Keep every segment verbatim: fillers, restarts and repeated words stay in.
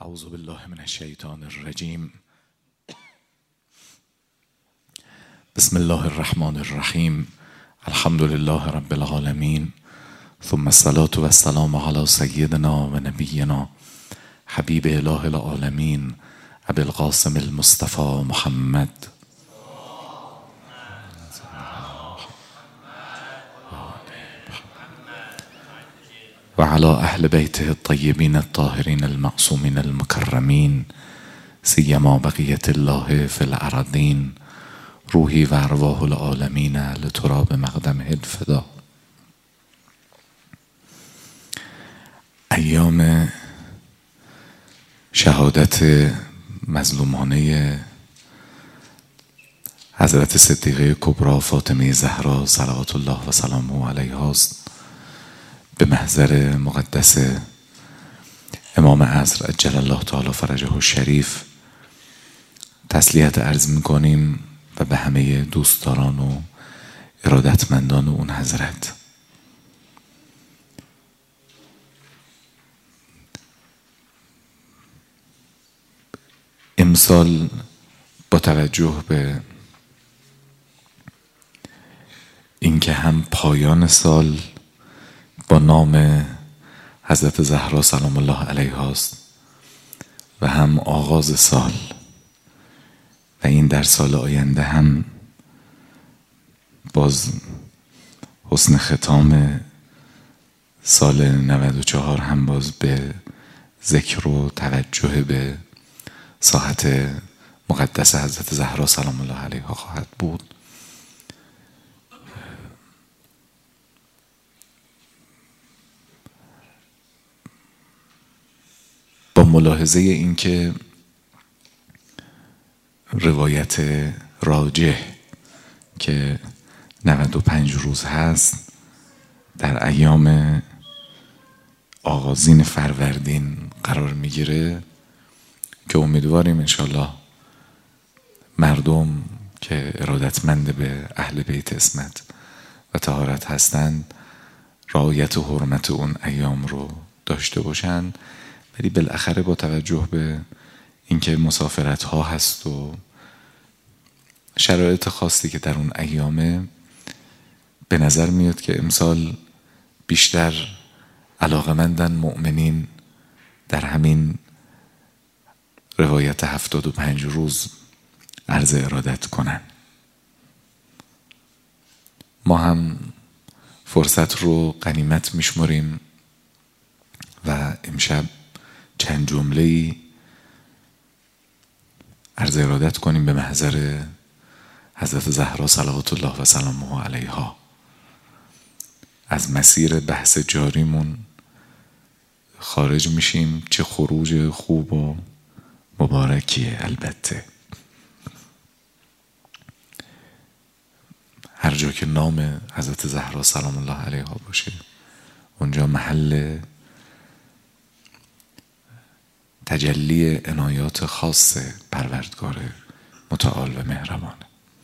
اعوذ بالله من الشیطان الرجیم. بسم الله الرحمن الرحیم. الحمد لله رب العالمین، ثم الصلاة و السلام علی سیدنا و نبینا حبیب اله العالمین ابی القاسم المصطفى محمد و علی اهل بیته الطیبین الطاهرین المعصومین المکرمین، سیما بقیة الله فی الارضین، روحی و ارواح العالمین لتراب مقدمه الفدا. ایام شهادت مظلومانه حضرت صدیقه کبری فاطمه زهرا صلوات الله و سلامه علیها است. به محضر مقدس امام عصر عجل الله تعالی فرجه الشریف تسلیت عرض میکنیم و به همه دوستداران و ارادتمندان اون حضرت. امسال با توجه به اینکه هم پایان سال با نام حضرت زهرا سلام الله علیها است و هم آغاز سال و این در سال آینده هم باز حسن ختام سال نود و چهار هم باز به ذکر و توجه به ساحت مقدس حضرت زهرا سلام الله علیها خواهد بود. با ملاحظه این که روایت راجح که نود و پنج روز هست در ایام آغازین فروردین قرار میگیره که امیدواریم انشالله مردم که ارادتمند به اهل بیت اسمت و طهارت هستند رعایت و حرمت اون ایام رو داشته باشند، ولی بالاخره با توجه به اینکه مسافرت ها هست و شرایط خاصی که در اون ایامه، به نظر میاد که امسال بیشتر علاقمندن مؤمنین در همین روایت هفتاد و پنج روز عرض ارادت کنن. ما هم فرصت رو غنیمت میشمریم و امشب چند جمله‌ای عرض ارادت کنیم به محضر حضرت زهرا صلوات الله و سلامه علیها. از مسیر بحث جاریمون خارج میشیم، چه خروج خوب و مبارکیه. البته هر جا که نام حضرت زهرا سلام الله علیها باشه اونجا محل تجلی عنایات خاص پروردگار متعال و مهربانه.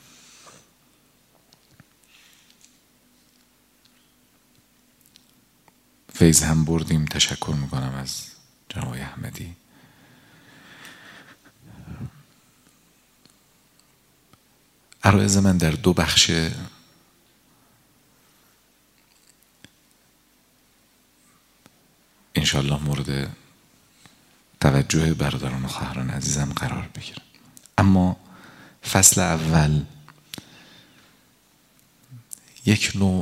فیض هم بردیم، تشکر میکنم از جناب احمدی. عرایض من در دو بخش انشالله مورد توجه برادران و خواهران عزیزم قرار بگیره. اما فصل اول یک نوع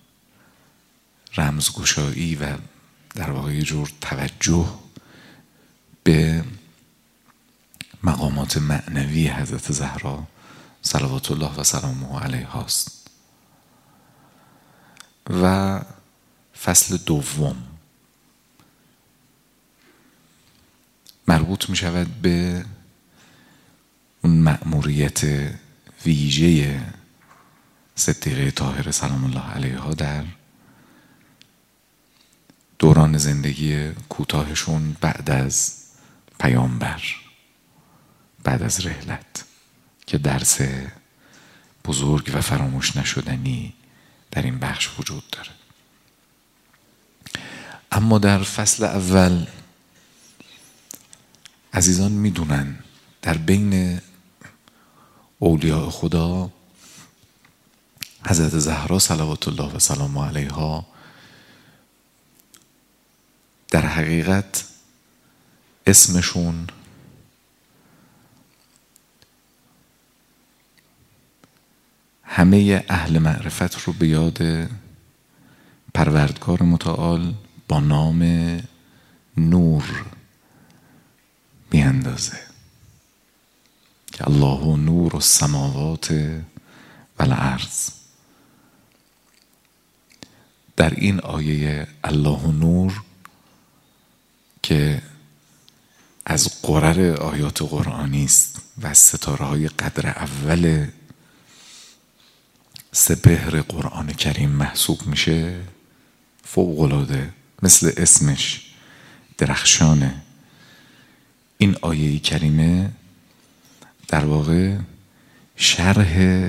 رمزگشایی و در واقع یه جور توجه به مقامات معنوی حضرت زهرا صلوات الله و سلامه علیها است. و فصل دوم مربوط می شود به اون مأموریت ویژه صدیقه طاهره سلام الله علیها در دوران زندگی کوتاهشون بعد از پیامبر، بعد از رحلت، که درس بزرگ و فراموش نشدنی در این بخش وجود داره. اما در فصل اول عزیزان میدونن در بین اولیاء خدا حضرت زهرا صلوات الله و سلامه علیها در حقیقت اسمشون همه اهل معرفت رو به یاد پروردگار متعال با نام نور میاندازه که الله نور السماوات و الارض. در این آیه الله نور که از قرر آیات قرآنی است و از ستاره های قدر اول سپهر قرآن کریم محسوب میشه، فوق‌العاده مثل اسمش درخشانه. این آیه کریمه در واقع شرح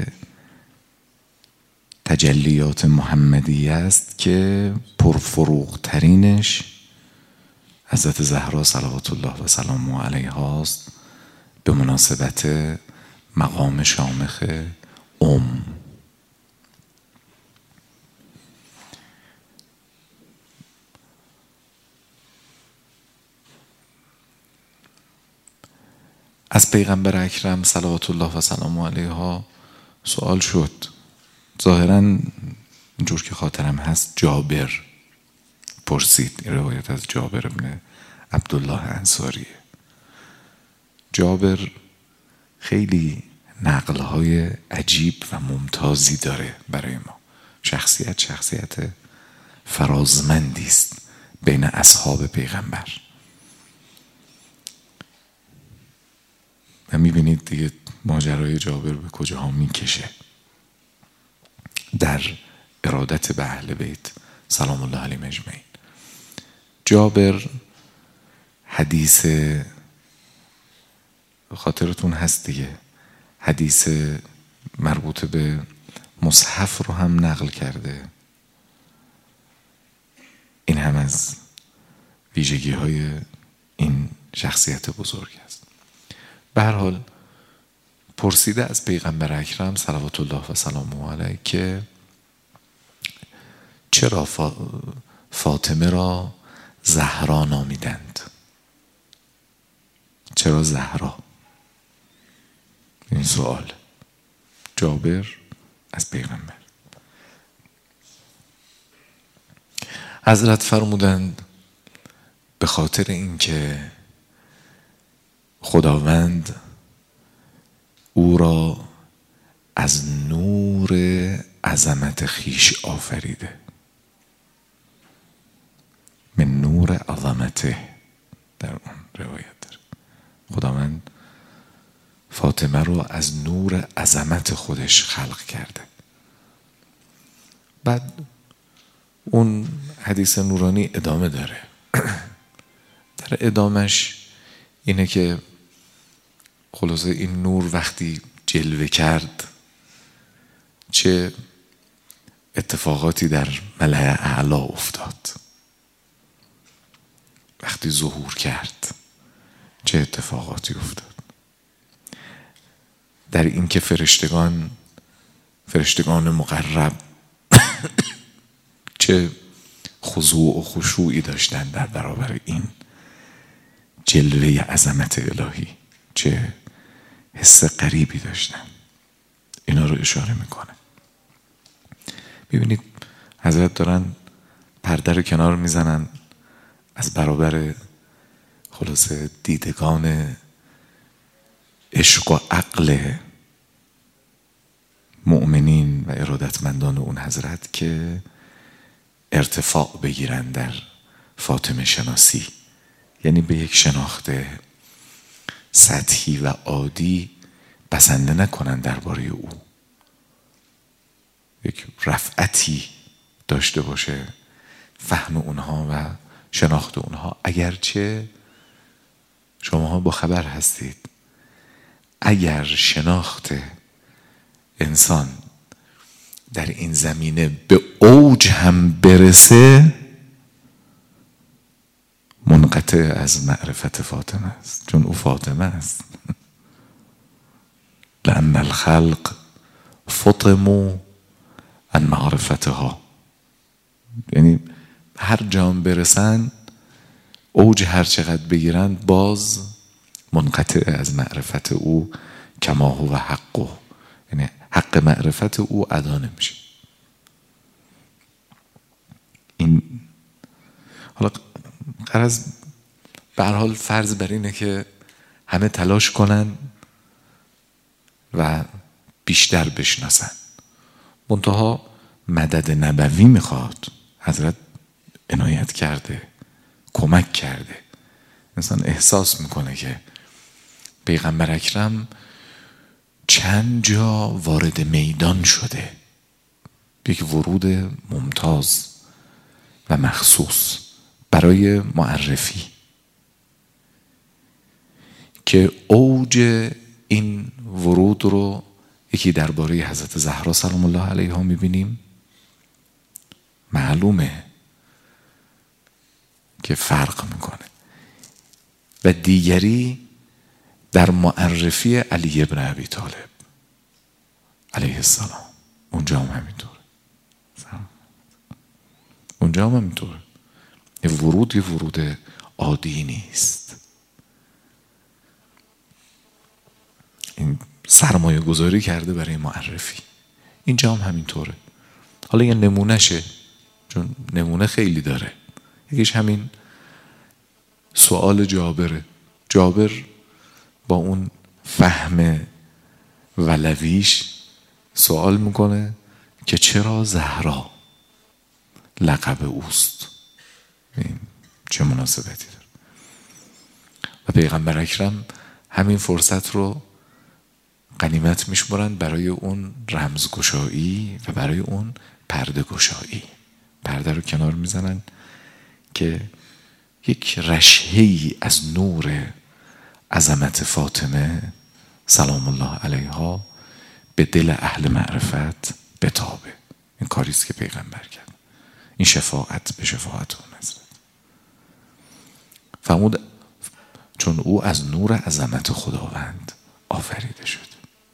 تجلیات محمدیه است که پرفروغ ترینش حضرت زهرا صلوات الله و سلامه علیها است به مناسبت مقام شامخ ام. از پیغمبر اکرم صلوات الله و سلامه علیها سوال شد، ظاهراً اینجور که خاطرم هست جابر پرسید، این روایت از جابر ابن عبدالله انصاریه. جابر خیلی نقلهای عجیب و ممتازی داره برای ما. شخصیت شخصیت فرازمندی است بین اصحاب پیغمبر و میبینید دیگه ماجرای جابر به کجاها میکشه در ارادت به اهل بیت سلام الله علیهم اجمعین. جابر حدیث خاطرتون هست دیگه، حدیث مربوط به مصحف رو هم نقل کرده. این هم از ویژگی های این شخصیت بزرگ است. به هر حال پرسیده از پیغمبر اکرم صلوات الله و سلامه علیه که چرا فاطمه را زهرا نامیدند؟ چرا زهرا؟ این سوال جابر از پیغمبر. حضرت فرمودند به خاطر اینکه خداوند او را از نور عظمت خیش آفریده، من نور عظمته در اون روایت داره. خداوند فاطمه رو از نور عظمت خودش خلق کرده. بعد اون حدیث نورانی ادامه داره. در ادامش اینه که خلاصه این نور وقتی جلوه کرد چه اتفاقاتی در ملأ اعلی افتاد، وقتی ظهور کرد چه اتفاقاتی افتاد، در این که فرشتگان فرشتگان مقرب چه خضوع و خشوعی داشتن در برابر این جلوه عظمت الهی، چه حس غریبی داشتن. اینا رو اشاره میکنه. ببینید حضرت دارن پرده رو کنار میزنن از برابر خلاصه دیدگان عشق و عقل مؤمنین و ارادتمندان اون حضرت که ارتفاع بگیرن در فاطمه شناسی، یعنی به یک شناخت سطحی و عادی بسنده نکنن درباره او، یک رفعتی داشته باشه فهم اونها و شناخت اونها. اگرچه شماها با خبر هستید اگر شناخت انسان در این زمینه به اوج هم برسه منقطع از معرفت فاطمه است، چون او فاطمه است. لأن الخلق فطموا عن معرفتها، یعنی هر جام برسن، اوج هر چقدر بگیرن، باز منقطع از معرفت او، کما هو حقه، یعنی حق معرفت او ادا نمیشه. این حالا غرض به هر حال فرض بر اینه که همه تلاش کنن و بیشتر بشناسن. منتها مدد نبوی میخواد. حضرت عنایت کرده، کمک کرده. انسان احساس میکنه که پیغمبر اکرم چند جا وارد میدان شده، یک ورود ممتاز و مخصوص برای معرفی، که اوج این ورود رو یکی درباره حضرت زهرا سلام الله علیها میبینیم. معلومه که فرق میکنه. و دیگری در معرفی علی ابن ابی طالب علیه السلام، اونجا هم همینطوره. اونجا هم همینطوره. یه ورود یه ورود عادی نیست. این سرمایه گذاری کرده برای معرفی. اینجا هم همینطوره. حالا یه نمونهشه، چون نمونه خیلی داره. یکیش همین سوال جابره. جابر با اون فهم ولویش سوال میکنه که چرا زهرا لقب اوست، این چه مناسبتی داره؟ و پیغمبر اکرم همین فرصت رو غنیمت میشمارن برای اون رمزگشایی و برای اون پرده گشایی. پرده رو کنار میزنن که یک رشحه‌ای از نور عظمت فاطمه سلام الله علیها به دل اهل معرفت بتابه. این کاریست که پیغمبر کرد. این شفاعت به شفاعت اون حضرت فرمود چون او از نور عظمت خداوند آفریده شد.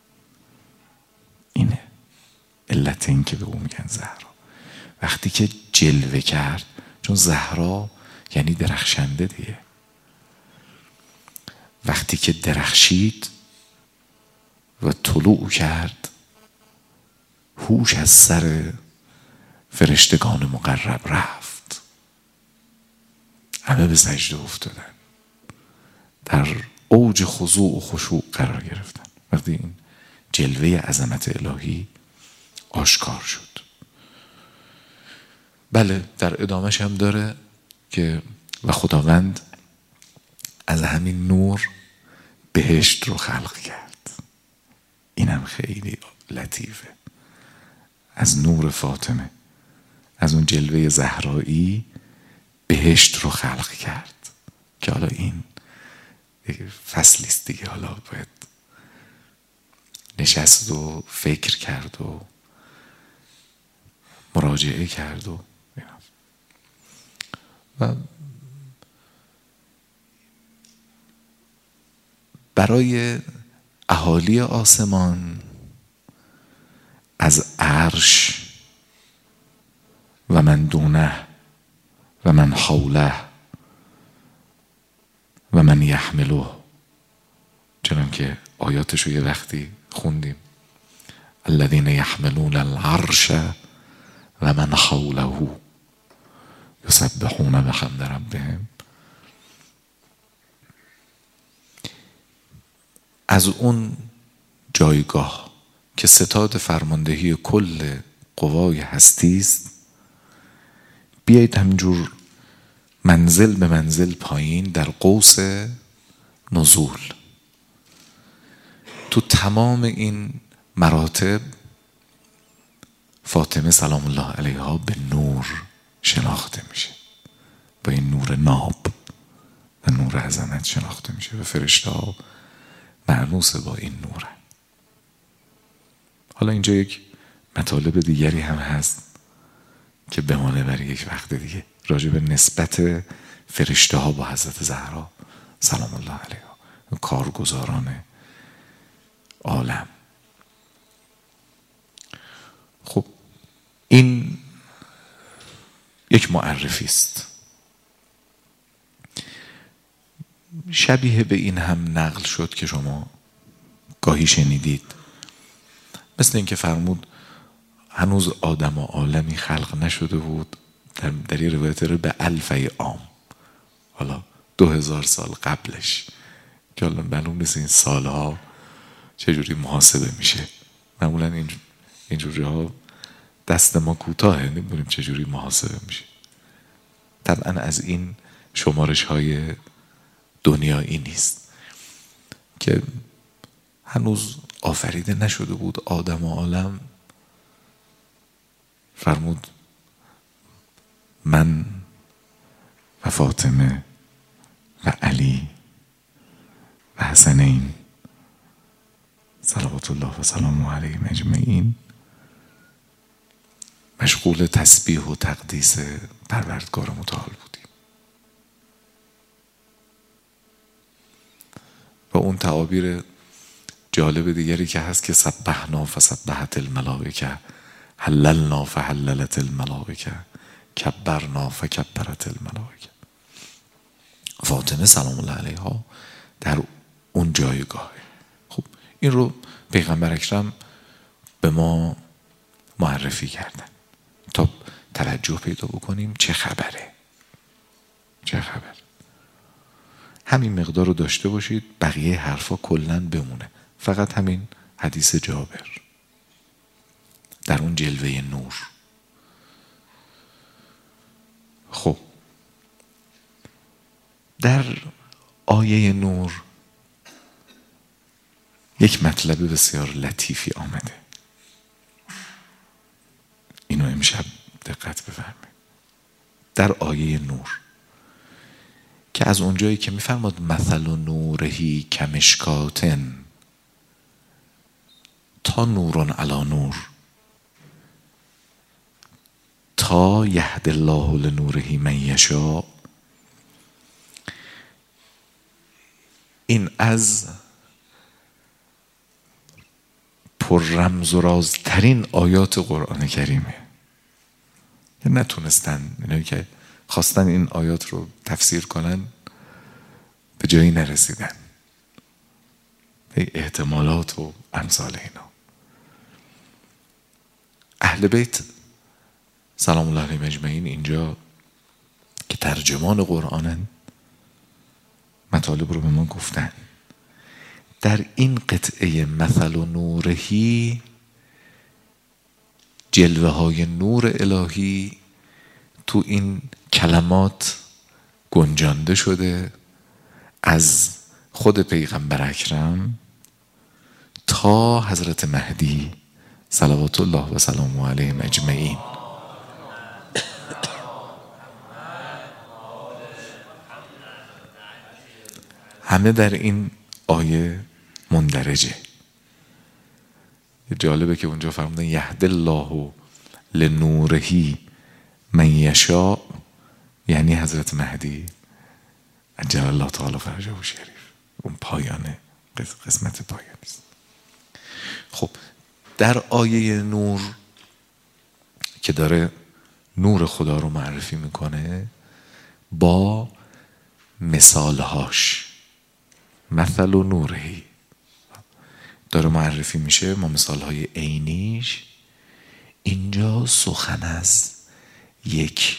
اینه علت این که به او میگن زهرا. وقتی که جلوه کرد، چون زهرا یعنی درخشنده دیگه، وقتی که درخشید و طلوع کرد، هوش از سر فرشتگان مقرب رفت. همه به سجده افتادن، در اوج خضوع و خشوع قرار گرفتن وقتی این جلوه عظمت الهی آشکار شد. بله در ادامهش هم داره که و خداوند از همین نور بهشت رو خلق کرد. اینم خیلی لطیفه. از نور فاطمه، از اون جلوه زهرایی بهشت رو خلق کرد، که حالا این فصلیست دیگه، حالا باید نشست و فکر کرد و مراجعه کرد و و برای اهالی آسمان از عرش و من دونه و من حوله و من یحمله، چنان که آیاتشو یه وقتی خوندیم، الذین یحملون العرش و من حوله یسبحون بحمد ربهم. از اون جایگاه که ستاد فرماندهی کل قوای هستی است، بیایید همینجور منزل به منزل پایین در قوس نزول. تو تمام این مراتب فاطمه سلام الله علیها به نور شناخته میشه، با این نور ناب و نور عظمت شناخته میشه و فرشته ها معنوس با این نوره. حالا اینجا یک مطالب دیگری هم هست که بمانه برای یک وقت دیگه، راجع به نسبت فرشته ها با حضرت زهرا سلام الله علیها، کارگزاران عالم. خب این یک معرفی است. شبیه به این هم نقل شد که شما گاهی شنیدید، مثل اینکه فرمود هنوز آدم و عالمی خلق نشده بود، در, در یه روایت رو به الفه عام، حالا دو هزار سال قبلش، که حالا معلوم نیست این سالها چجوری محاسبه میشه. معمولا این اینجوری ها دست ما کوتاهه، نمیدونیم چجوری محاسبه میشه. طبعا از این شمارش های دنیایی نیست که هنوز آفریده نشده بود آدم و عالم. فرمود من و فاطمه و علی و حسنین صلوات الله و سلامه علیهم اجمعین مشغول تسبیح و تقدیس پروردگار متعال بودیم. و اون تعابیر جالب دیگری که هست که سبحنا فسبحت الملائکه، حللنا فحللت الملائکه، کبرنا فکبرت الملائکه. فاطمه سلام الله علیها در اون جایگاهه. خب این رو پیغمبر اکرم به ما معرفی کردن تا توجه پیدا بکنیم چه خبره، چه خبر. همین مقدار رو داشته باشید، بقیه حرفا کلن بمونه. فقط همین حدیث جابر در اون جلوه نور. خب در آیه نور یک مطلب بسیار لطیفی آمده، اینو امشب دقت بفرمایید. در آیه نور که از اونجایی که میفرماد مثل نورهی کمشکاتن تا نورون علی نور تا یهد الله لنوره من یشاء، این از پر رمز و رازترین آیات قرآن کریمه. نتونستن اینایی که خواستن این آیات رو تفسیر کنن به جایی نرسیدن، به احتمالات و امثال اینا. اهل بیت سلام الله علیهم اجمعین اینجا که ترجمان قرآنن مطالب رو به ما گفتن. در این قطعه مثل و نورهی جلوه های نور الهی تو این کلمات گنجانده شده، از خود پیغمبر اکرم تا حضرت مهدی صلوات الله و سلامه علیهم اجمعین. همه در این آیه مندرجه. جالبه که اونجا فرمودن یهد الله لنورهی من یشاء، یعنی حضرت مهدی عجل الله تعالی فرجه و شریف، اون پایانه، قسمت پایانی است. خب در آیه نور که داره نور خدا رو معرفی میکنه با مثالهاش، مثل و نورهی داره معرفی میشه، ما مثالهای عینیش. اینجا سخن از یک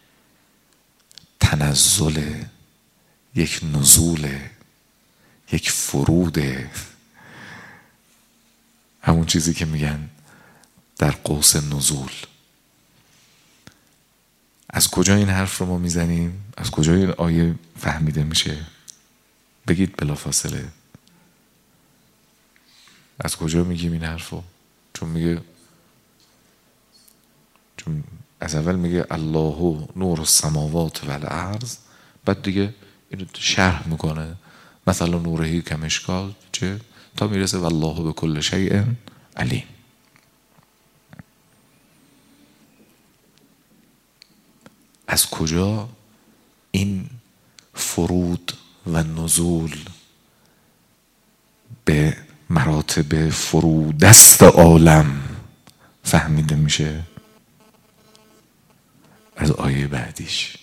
تنزل، یک نزول، یک فرود، همون چیزی که میگن در قوس نزول. از کجا این حرف رو ما میزنیم؟ از کجا این آیه فهمیده میشه؟ بگید بلافاصله. از کجا میگیم این حرف رو؟ چون میگه، چون از اول میگه الله نور السماوات و الارض، بعد دیگه اینو شرح میکنه مثلا نورهی کمشکال چه تا میرسه والله به کل شیء علیم. از کجا این فرود و نزول به مراتب فرودست عالم فهمیده میشه از آیه بعدیش.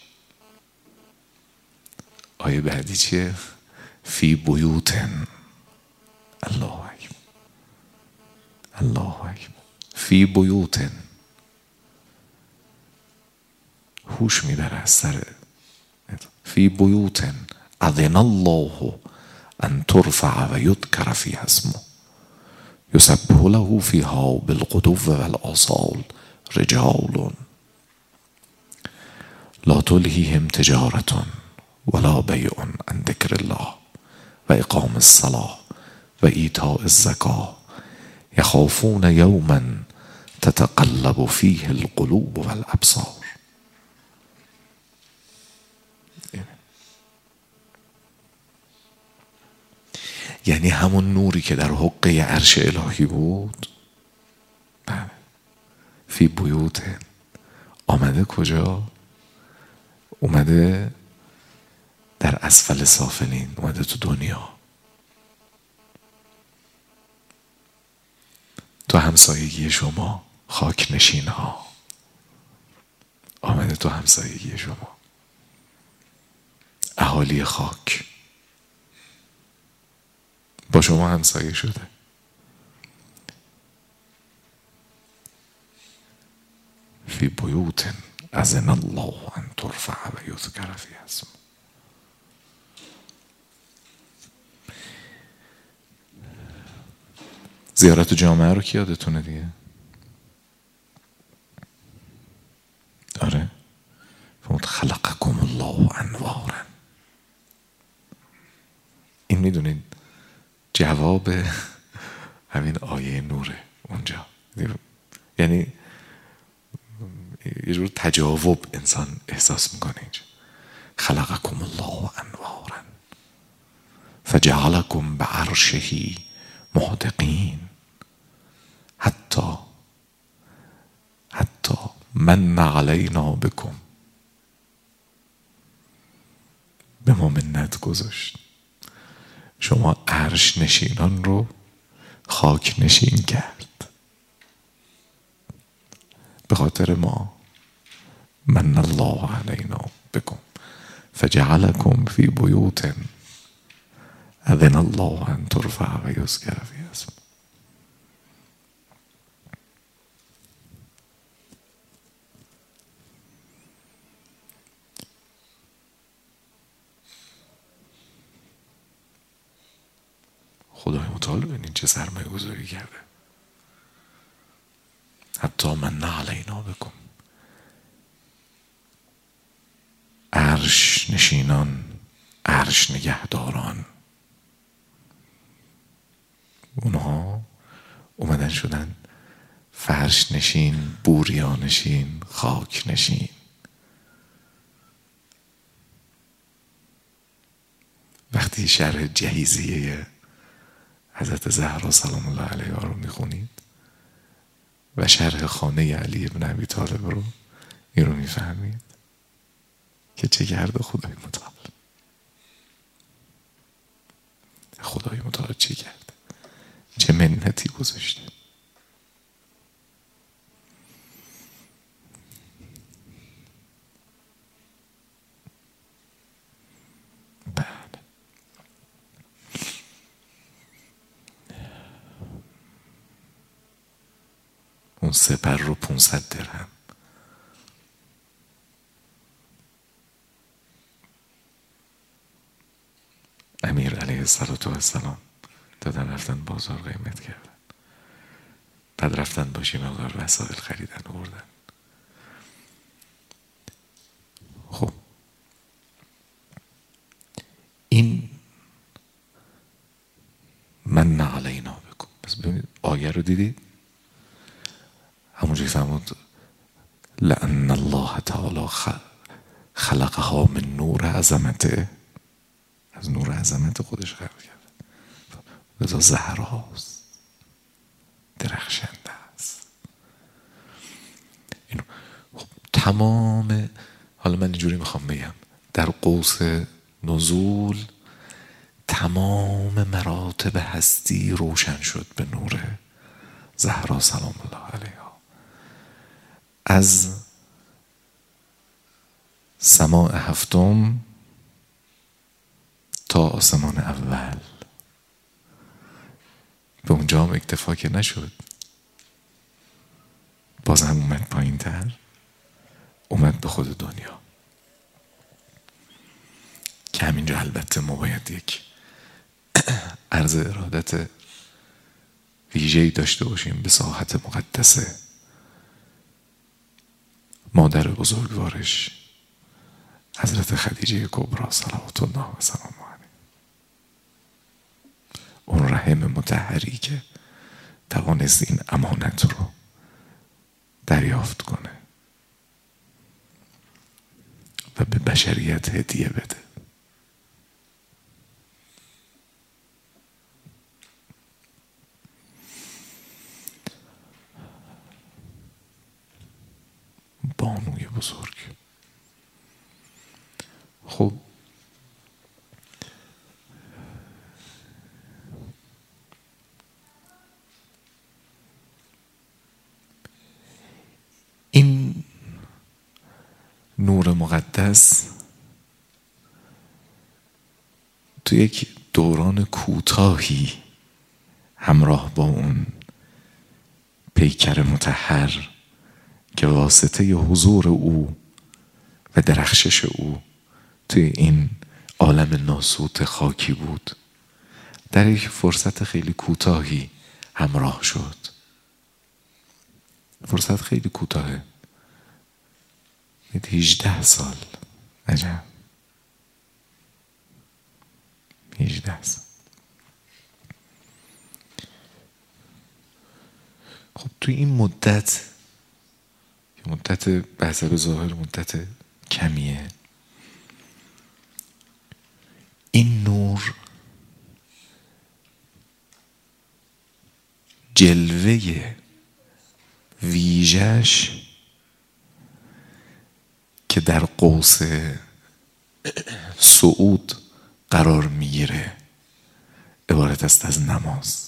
آیه بعدی چیه؟ فی بیوتن. الله اکبر، الله اکبر. فی بیوتن، هوش میبره از سر. فی بیوتن اذن الله ان ترفع و یذکر فیها اسمه یسبح له فیها بالغدو والآصال رجال لا تلهیهم تجارة ولا بیع عن ذکر الله و اقام الصلاة و ایتاء الزکاة یخافون یوما تتقلب فیه القلوب والابصار. یعنی همون نوری که در حقه عرش الهی بود فی بیوت آمده کجا؟ اومده در اسفل سافلین، اومده تو دنیا، تو همسایگی شما خاک نشین ها، آمده تو همسایگی شما اهالی خاک، با شما همسایه شده. فی بیوت اذن الله ان ترفع و یذکر فیها اسمه. زیارت جامعه رو کی یادتونه دیگه؟ آره، فرمود خلقکم الله انوارا. این میدونید جواب همین آیه نوره اونجا، یعنی یه جور تجاوب انسان احساس میکنه اینجا. خلقکم الله انوارا فجعلکم بعرشه محدقین حتی حتی من علینا بکم، به ما منت گذاشت، شما عرش نشینان رو خاک نشین کرد به خاطر ما. من الله علینا بکم فجعلکم فی بیوت اذن الله ان ترفع و یذکر فیها اسمه. خدای متعال ببینید چه سرمایه گذاری کرده. حتی من علینا بکن، عرش نشینان، عرش نگهداران، اونها اومدن شدن فرش نشین، بوریا نشین، خاک نشین. وقتی شرح جهیزیه حضرت زهرا سلام الله علیها رو میخونید و شرح خانه علی ابن ابی طالب رو، این رو میفهمید که چه کرده خدای متعال. خدای متعال چه کرده، چه منتی گذاشته. اون سپر رو پونصد درهم امیر علیه السلام دادن، رفتن بازار قیمت کردن، بعد رفتن باشی مقدار وسایل خریدن آوردن. خب این من علینا بکن. پس ببینید آیه رو دیدید، همونجوری فرمود لأن الله تعالی خلقها من نور عظمته، از نور عظمت خودش خلق کرده. لذا زهراست، درخشنده است. خب تمام، حالا من اینجوری میخوام بگم، در قوس نزول تمام مراتب هستی روشن شد به نور زهرا سلام الله علیها. از سماع هفتم تا آسمان اول. به اونجا هم اکتفا که نشد، باز هم اومد پایین تر، اومد به خود دنیا که همینجا البته ما باید یک عرض ارادت ویژه‌ای داشته باشیم به ساحت مقدسه مادر بزرگوارش حضرت خدیجه کبری صلوات الله و سلامه علیها، اون رحم مطهری که توانست این امانت رو دریافت کنه و به بشریت هدیه بده. بانوی بزرگ. خب این نور مقدس تو یک دوران کوتاهی همراه با اون پیکر مطهر که واسطه حضور او و درخشش او توی این عالم ناسوت خاکی بود، در یک فرصت خیلی کوتاهی همراه شد. فرصت خیلی کوتاهه، هجده سال. عجب، هجده سال. خب توی این مدت که مدت به حسب ظاهر مدت کمیه، این نور جلوه ویژش که در قوس صعود قرار میگیره عبارت است از نماز.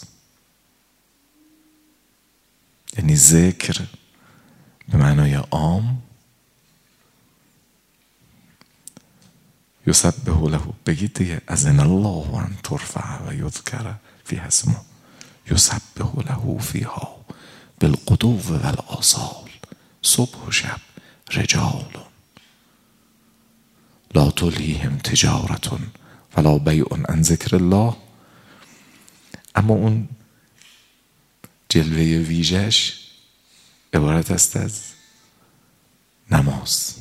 یعنی ذکر به معنای عام، یسبح له، بگید دیگه، اذن الله ان ترفع و یذکر فیها اسمه یسبح له فیها بالغدو والآصال صبح و شب رجال لا تلهیهم تجارت ولا بیع عن ذکر الله. اما اون جلوه ویژش عبارت است از نماز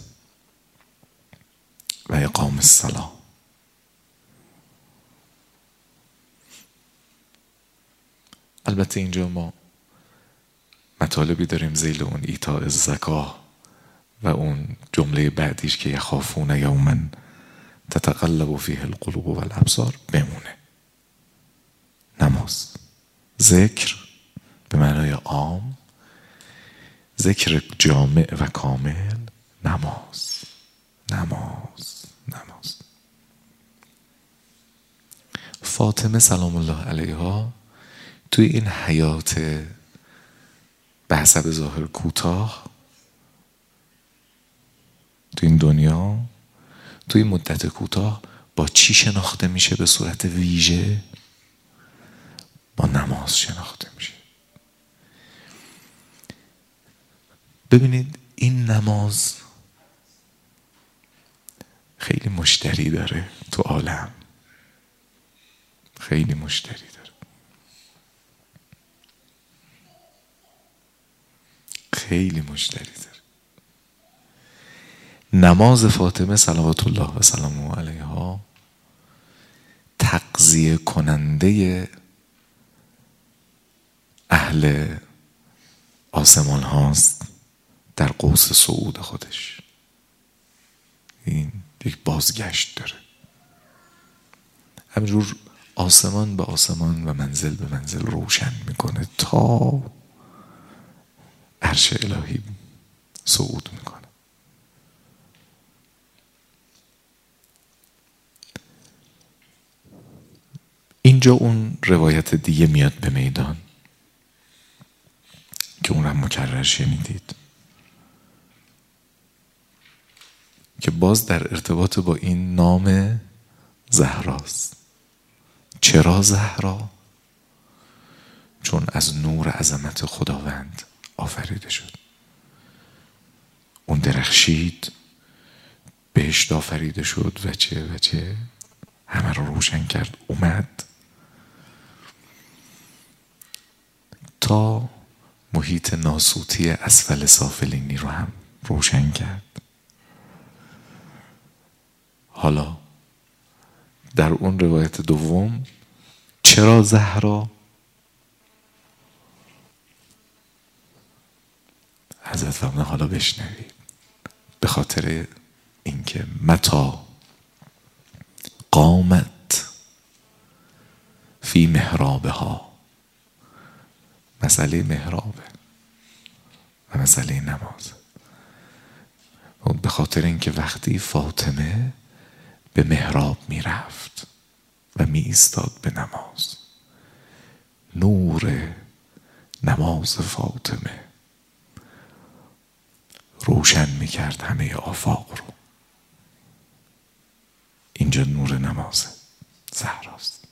و اقام الصلاة. البته اینجا ما مطالبی داریم ذیل اون ایتاء الزکاه و اون جمله بعدیش که یخافون یوما تتقلب فیه القلوب والابصار بمونه. نماز، ذکر به معنای عام، ذکر جامع و کامل، نماز نماز نماز. فاطمه سلام الله علیها توی این حیات به حسب ظاهر کوتاه توی این دنیا، توی مدت کوتاه با چی شناخته میشه به صورت ویژه؟ با نماز شناخته میشه. ببینید این نماز خیلی مشتری داره تو عالم، خیلی مشتری داره، خیلی مشتری داره. نماز فاطمه صلوات الله و سلامه علیها تغذیه کننده اهل آسمان هاست در قوس صعود خودش. این یک بازگشت داره، همینجور آسمان به آسمان و منزل به منزل روشن میکنه تا عرش الهی صعود میکنه. اینجا اون روایت دیگه میاد به میدان که اون هم مکرر شنیدید، که باز در ارتباط با این نام زهراست. چرا زهرا؟ چون از نور عظمت خداوند آفریده شد. اون درخشید، بهشت آفریده شد و چه و چه، همه رو روشن کرد، اومد تا محیط ناسوتی اسفل سافلینی رو هم روشن کرد. حالا در اون روایت دوم چرا زهرا؟ حضرت فرمودن حالا بشنوید، به خاطر اینکه متا قامت فی محرابها، مسئله محرابه و مسئله نماز، به خاطر اینکه وقتی فاطمه به محراب می رفت و می ایستاد به نماز، نور نماز فاطمه روشن می کرد همه آفاق رو. اینجا نور نماز زهراست.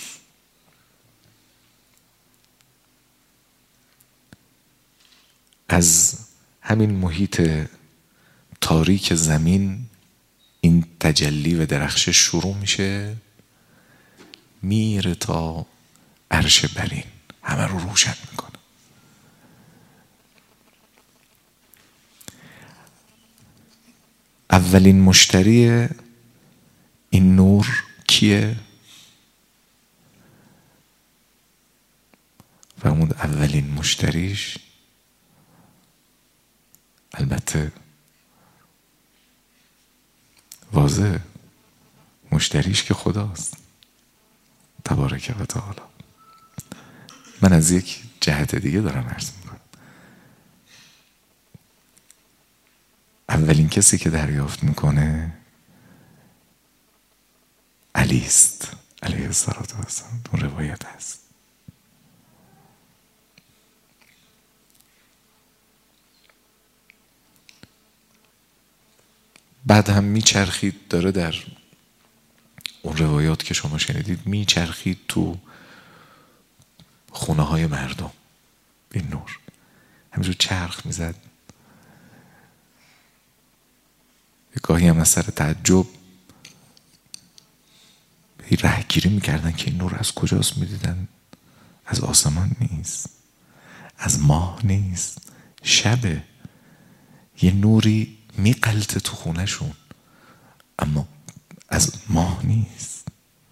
از همین محیط تاریک زمین این تجلی و درخشش شروع میشه، میره تا عرش برین، همه رو روشن میکنه. اولین مشتری این نور کیه؟ و اون اولین مشتریش البته واضح، مشتریش که خداست تبارک و تعالی. من از یک جهت دیگه دارم عرض میکنم. اولین کسی که دریافت میکنه علی است علیه السلام. اون روایت هست. بعد هم میچرخید، داره در اون روایات که شما شنیدید میچرخید تو خونه های مردم، این نور همینجور چرخ میزد. گاهی هم از سر تعجب رهگیری میکردن که این نور از کجاست، میدیدن از آسمان نیست، از ماه نیست، شبه، یه نوری میقلته تو خونه شون اما از ماه نیست.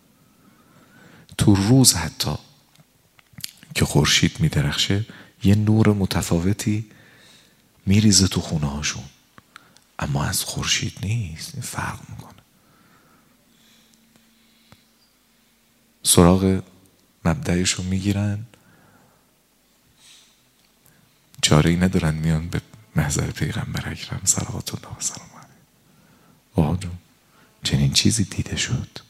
تو روز حتی که خورشید میدرخشه یه نور متفاوتی میریزه تو خونه هاشون اما از خورشید نیست، فرق میکنه. سراغ مبدأشو میگیرن، چاره ای ندارن، میان به محضر پیغمبر اکرم صلوات الله و سلام علیه. آقا جون چنین چیزی دیده شد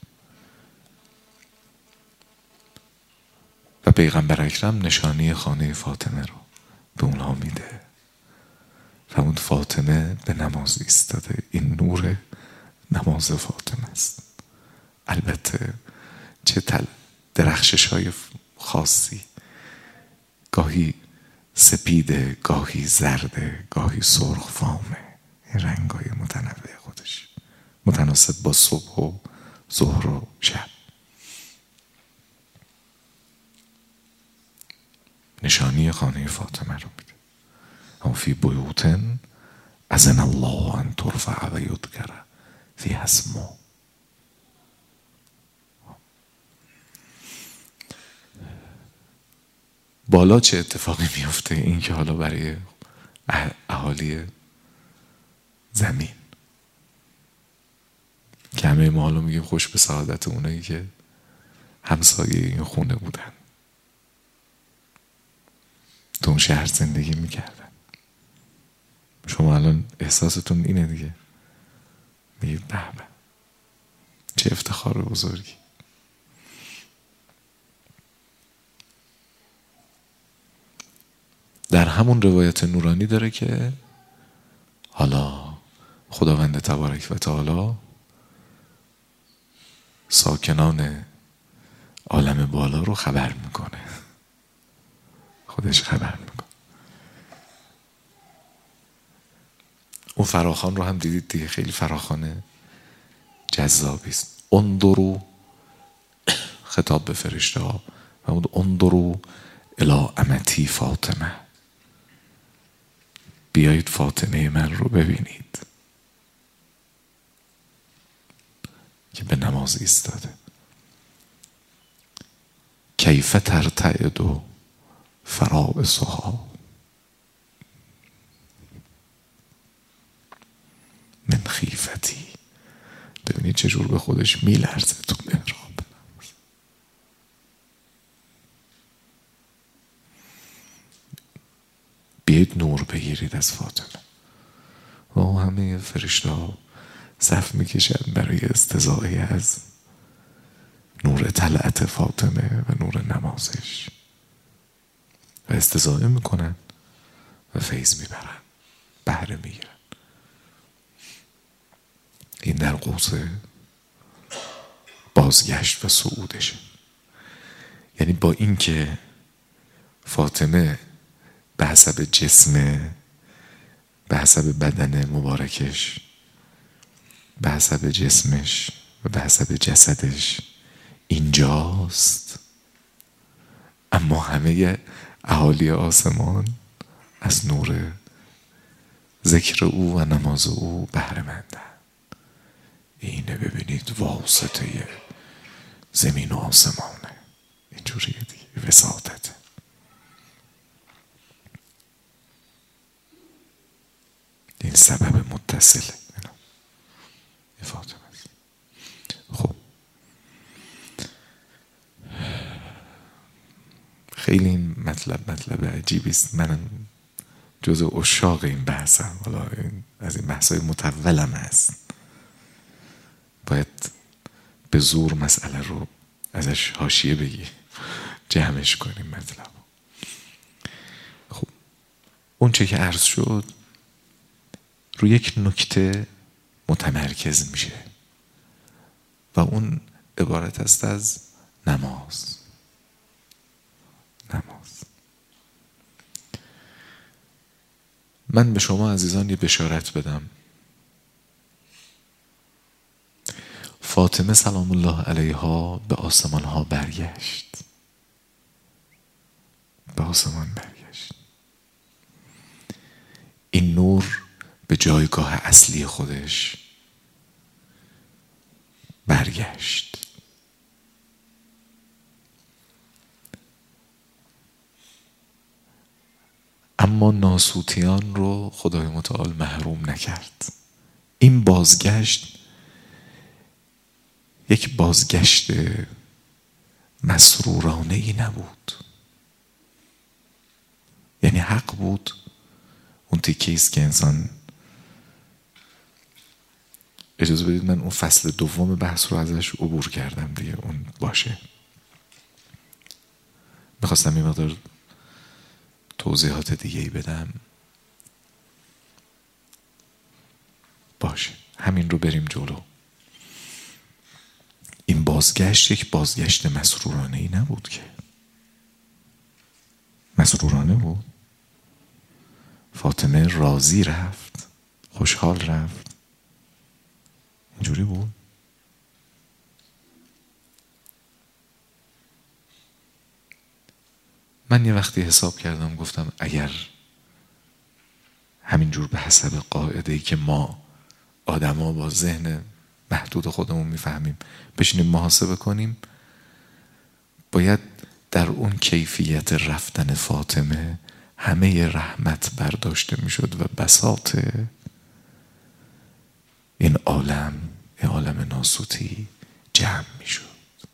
و پیغمبر اکرم نشانی خانه فاطمه رو به اونها میده. فرمود فاطمه به نماز ایستاده، این نور نماز فاطمه است. البته چه تل درخشش های خاصی، گاهی سپیده، گاهی زرده، گاهی سرخ فامه، این رنگ های متنوع خودش متناسب با صبح و ظهر و شب. نشانی خانه فاطمه رو میده. هم فی بیوتن اذن الله ان ترفع و یذکر فیها اسمه. بالا چه اتفاقی میفته؟ این که حالا برای اهالی زمین که همه ما حالا میگیم خوش به سعادت اونایی که همسایه این خونه بودن، تو اون شهر زندگی میکردن. شما الان احساستون اینه دیگه، میگید به به چه افتخار بزرگی. در همون روایت نورانی داره که حالا خداوند تبارک و تعالی ساکنان عالم بالا رو خبر میکنه، خودش خبر میکنه. اون فراخوان رو هم دیدید دیگه، خیلی فراخوان جذابی است. انظروا، خطاب به فرشته ها، انظروا الی امتی فاطمه، بیایید فاطمه من رو ببینید که به نماز ایستاده. کیف ترتعد فرائصها من خیفتی، ببینید چجور به خودش میلرزه تو محراب. بیایید نور بگیرید از فاطمه. و همه فرشته ها صف میکشن برای استضاءه از نور طلعت فاطمه و نور نمازش و استضاءه میکنن و فیض میبرن، بهره میگیرن. این در قوس بازگشت و صعودشه. یعنی با اینکه فاطمه به حسب جسم، به حسب بدن مبارکش، به حسب جسمش و به حسب جسدش اینجاست، اما همه اهالی آسمان از نور ذکر او و نماز او بهره مندن. اینه ببینید واسطه زمین و آسمانه، اینجوریه دیگه، وساطته. این سبب متصله این فاطمه است. خب خیلی این مطلب مطلب عجیبی است. من جزء عشاق این بحثم. حالا این از این بحثای مطولم هست، باید به زور مسئله رو ازش حاشیه بگی، جمعش کنیم مطلب. خب اون چه که عرض شد روی یک نکته متمرکز میشه و اون عبارت است از نماز. نماز. من به شما عزیزان یه بشارت بدم. فاطمه سلام الله علیها به آسمان ها برگشت، به آسمان برگشت. این نور به جایگاه اصلی خودش برگشت. اما ناسوتیان رو خدای متعال محروم نکرد. این بازگشت یک بازگشت مسرورانه ای نبود. یعنی حق بود. اون تیکیست که انسان، اجازه بدید من اون فصل دوم بحث رو ازش عبور کردم دیگه، اون باشه. میخواستم این مقدار توضیحات دیگه ای بدم، باشه همین رو بریم جلو. این بازگشت یک بازگشت مسرورانه ای نبود که. مسرورانه بود. فاطمه راضی رفت، خوشحال رفت، اینجوری بود. من یه وقتی حساب کردم، گفتم اگر همینجور به حسب قاعده‌ای که ما آدما با ذهن محدود خودمون میفهمیم بشینیم محاسبه کنیم، باید در اون کیفیت رفتن فاطمه همه رحمت برداشته میشد و بساط این عالم، این عالم ناسوتی جمع میشد.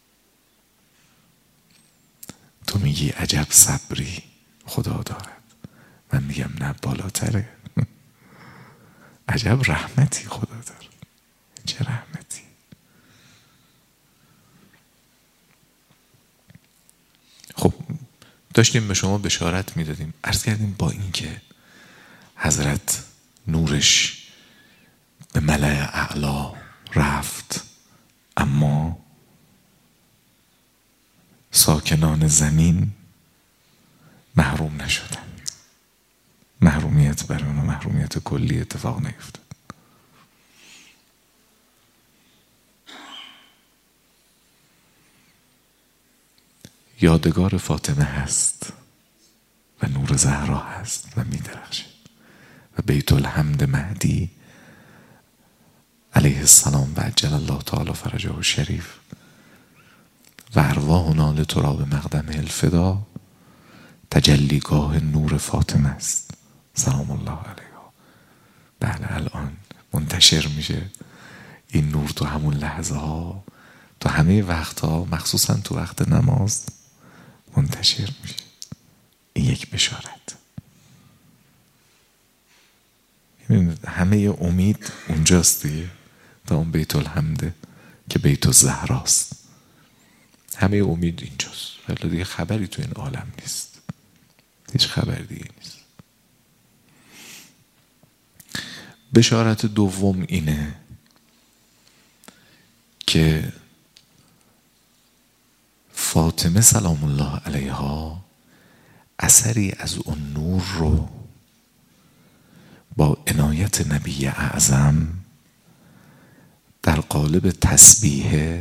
تو میگی عجب صبری خدا دارد، من میگم نه بالاتره. عجب رحمتی خدا داره، چه رحمتی. خب داشتیم به شما بشارت میدادیم، عرض کردیم با اینکه حضرت نورش به ملأ اعلا رفت، اما ساکنان زمین محروم نشدن. محرومیت برای اونها محرومیت کلی اتفاق نیفتاد. یادگار فاطمه هست و نور زهرا هست و می درخشه و بیت الحمد مهدی علیه السلام و عجل الله تعالی فرجه الشریف و ارواحنا لتراب مقدمه الفدا تجلیگاه نور فاطمه است سلام الله علیها. بله الان منتشر میشه این نور تو همون لحظه ها، تو همه وقت ها، مخصوصا تو وقت نماز منتشر میشه. این یک بشارت. همه امید اونجاست دیگه، تا اون بیت الحمده که بیت الزهراست. همه امید اینجاست، ولی دیگه خبری تو این عالم نیست، هیچ خبر دیگه نیست. بشارت دوم اینه که فاطمه سلام الله علیها اثری از اون نور رو با عنایت نبی اعظم در قالب تسبیح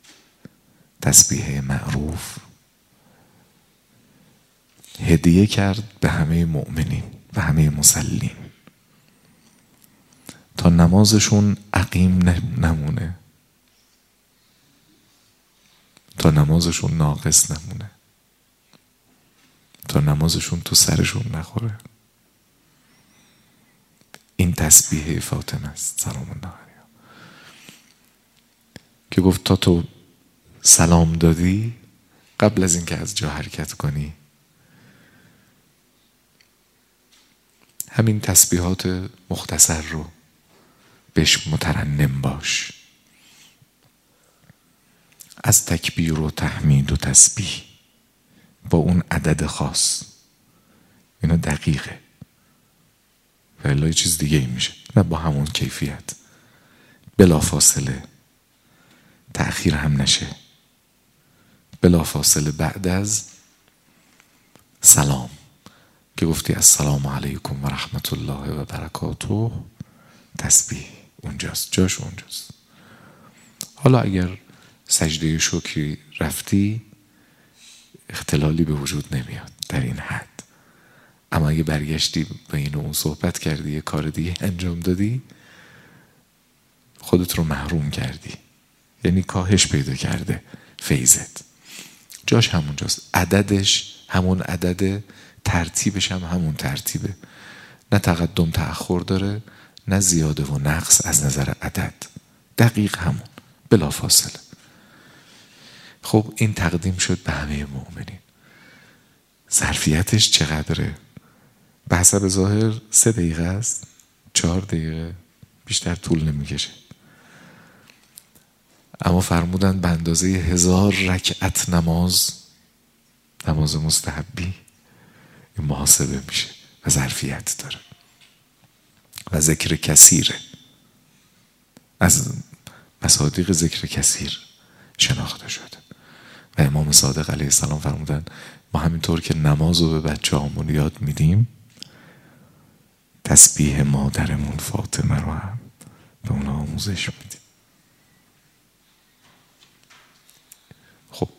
تسبیح معروف هدیه کرد به همه مؤمنین و همه مسلمین تا نمازشون عقیم نمونه، تا نمازشون ناقص نمونه، تا نمازشون تو سرشون نخوره. این تسبیح فاطمه است سلام الله علیها که گفت تا تو سلام دادی قبل از اینکه از جا حرکت کنی همین تسبیحات مختصر رو بهش مترنم باش، از تکبیر و تحمید و تسبیح با اون عدد خاص. اینا دقیقه و الا یه چیز دیگه ای میشه، نه با همون کیفیت، بلا فاصله، تأخیر هم نشه، بلا فاصله بعد از سلام که گفتی السلام علیکم و رحمت الله و برکاته، تسبیح اونجاست، جاش اونجاست. حالا اگر سجده شکری رفتی اختلالی به وجود نمیاد در این حد، اما اگه برگشتی با این اون صحبت کردی یه کار دیگه انجام دادی خودت رو محروم کردی، یعنی کاهش پیدا کرده فیضت. جاش همونجاست، عددش همون عدده، ترتیبش هم همون ترتیبه، نه تقدم تأخر داره نه زیاده و نقص از نظر عدد، دقیق همون بلا فاصله. خب این تقدیم شد به همه مؤمنین. ظرفیتش چقدره؟ به حسب ظاهر سه دقیقه است، چهار دقیقه، بیشتر طول نمیکشه، اما فرمودن به اندازه هزار رکعت نماز، نماز مستحبی، این محاسبه میشه و ظرفیت داره و ذکر کثیره، از مصادیق ذکر کثیر شناخته شده. و امام صادق علیه السلام فرمودن ما همینطور که نماز رو به بچه همون یاد میدیم، تسبیح مادرمون فاطمه رو هم به اونا آموزش میدیم. خب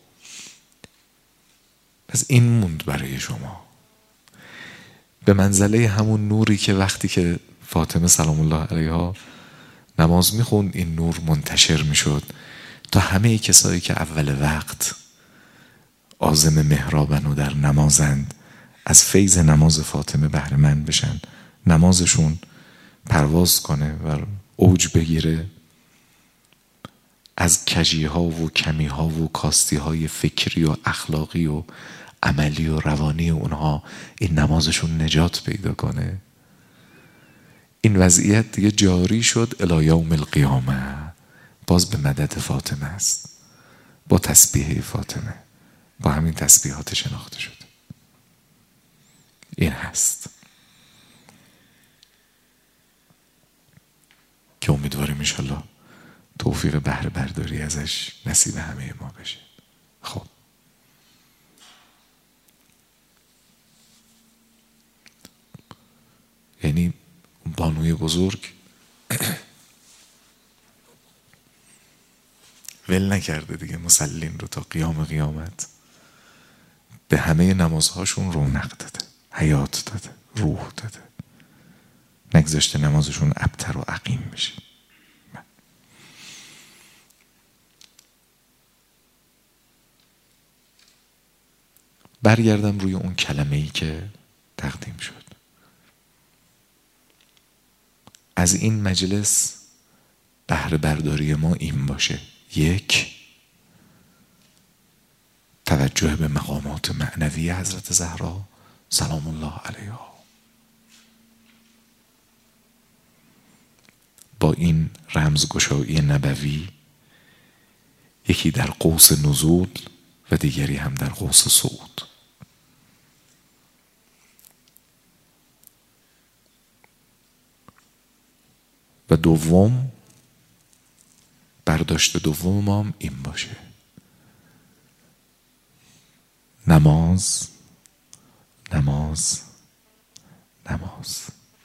پس این موند برای شما به منزله همون نوری که وقتی که فاطمه سلام الله علیها نماز میخوند این نور منتشر میشد تا همه کسایی که اول وقت عازم محرابن و در نمازند از فیض نماز فاطمه بهره مند بشن، نمازشون پرواز کنه و اوج بگیره، از کجی ها و کمی ها و کاستی های فکری و اخلاقی و عملی و روانی اونها این نمازشون نجات پیدا کنه. این وضعیت دیگه جاری شد الی یوم القیامه، باز به مدد فاطمه است، با تسبیح فاطمه، با همین تسبیحات شناخته شد. این هست که امیدواریم انشالله توفیق بهره برداری ازش نصیب همه ما بشه. خب یعنی بانوی بزرگ ول نکرده دیگه مسلین رو تا قیام قیامت، به همه نمازهاشون رونق داده، حیات داده، روح داده، نگذاشته نمازشون ابتر و عقیم بشه. برگردم روی اون کلمه ای که تقدیم شد. از این مجلس بهره برداری ما این باشه: یک، توجه به مقامات معنوی حضرت زهرا سلام الله علیها. با این رمزگشایی نبوی، یکی در قوس نزول و دیگری هم در قوس صعود. و دوم، برداشت دوم ما هم این باشه: نماز نماز نماز.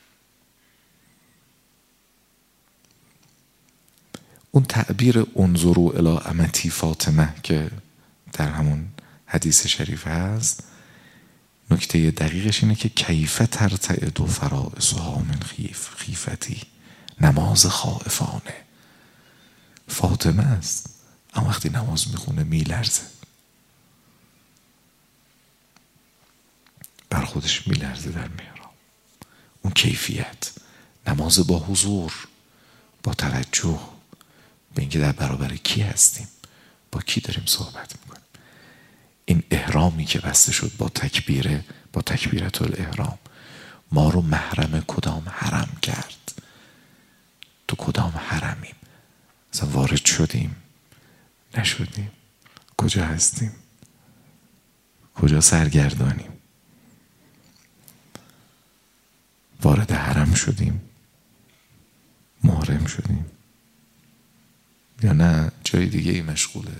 اون تعبیر انظروا الی امتی فاطمه که در همون حدیث شریف هست، نکته دقیقش اینه که کیف ترتعد فرائصها من خیف خیفتی، نماز خائفانه. فاطمه است اما وقتی نماز میخونه میلرزه، بر خودش میلرزه در محراب. اون کیفیت نماز با حضور، با توجه به اینکه در برابر کی هستیم، با کی داریم صحبت میکنیم. این احرامی که بسته شد با تکبیره، با تکبیرت الاحرام، ما رو محرم کدام حرم کرد؟ تو کدام حرمیم؟ مثلا وارد شدیم نشدیم؟ کجا هستیم؟ کجا سرگردانیم؟ وارد حرم شدیم؟ محرم شدیم؟ یا نه جای دیگه ای مشغوله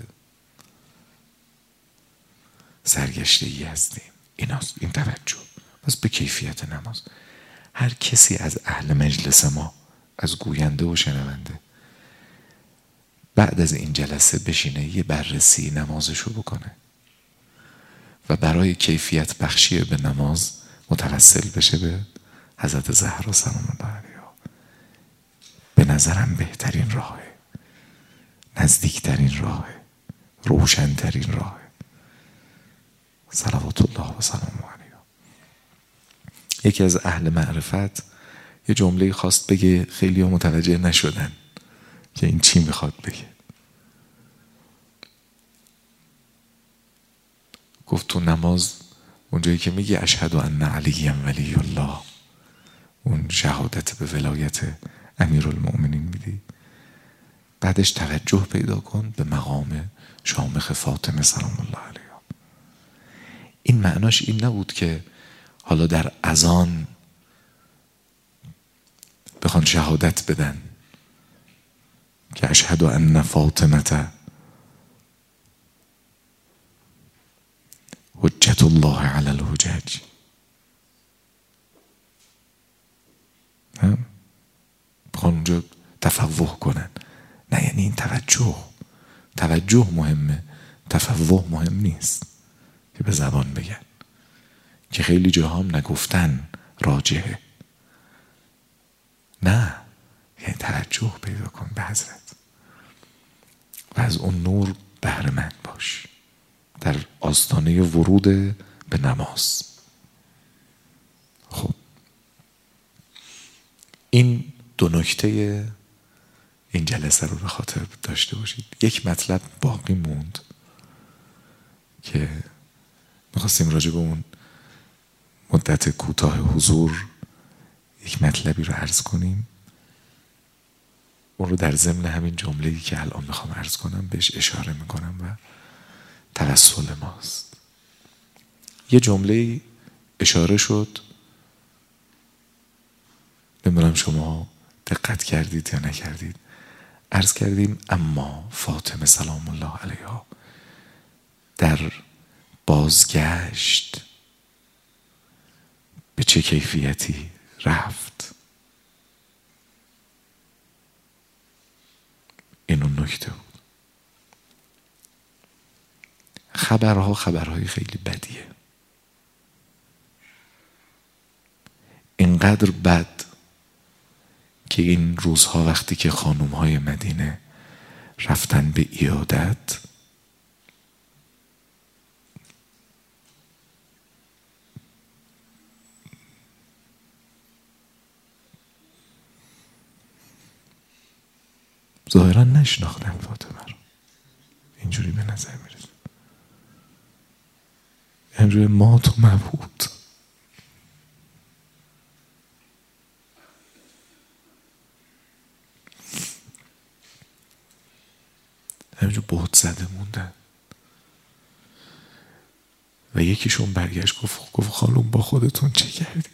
سرگشتگی هستیم؟ ایناست این توجه. پس به کیفیت نماز هر کسی از اهل مجلس ما، از گوینده و شنونده، بعد از این جلسه بشینه یه بررسی نمازشو بکنه و برای کیفیت بخشی به نماز متوسل بشه به حضرت زهرا سلام الله علیها. به نظرم بهترین راهه، نزدیکترین راهه، روشنترین راهه. صلوات الله و سلام علیها. یکی از اهل معرفت یه جمله خواست بگه، خیلی ها متوجه نشدن که این چی میخواد بگه. گفت تو نماز اونجایی که میگی اشهد ان علی ولی الله، اون شهادت به ولایت امیرالمؤمنین میدی، بعدش توجه پیدا کن به مقام شامخ فاطمه سلام الله علیها. این معناش این نبود که حالا در اذان بخوان شهادت بدن که اشهد ان فاطمه حجت الله علی الحجج. بخوان اونجا تفوه کنن. نه، یعنی این توجه توجه مهمه، تفوه مهم نیست که به زبان بگن، که خیلی جاها هم نگفتن راجعه. نه، یعنی توجه پیدا کن به حضرت و از اون نور بهره مند باش در آستانه ورود به نماز. خب این دو نکته این جلسه رو به خاطر داشته باشید. یک مطلب باقی موند که میخواستیم راجع به اون مدت کوتاه حضور یک مطلبی رو عرض کنیم. اون رو در ضمن همین جمله‌ای که الان میخوام عرض کنم بهش اشاره میکنم و توسل ماست. یه جمله اشاره شد. نمیدونم شما دقت کردید یا نکردید. عرض کردیم اما فاطمه سلام الله علیها در بازگشت به چه کیفیتی رفت. اینو نکته بود. خبرها خبرهای خیلی بدیه. اینقدر بد که این روزها وقتی که خانومهای مدینه رفتن به عیادت، ظاهرا نشناختن فاطمه رو. اینجوری به نظر میرسه، اینجوری مات و مبهوت. همینجور بهت زده موندن. و یکیشون برگشت گفت گفت خانوم با خودتون چه کردید؟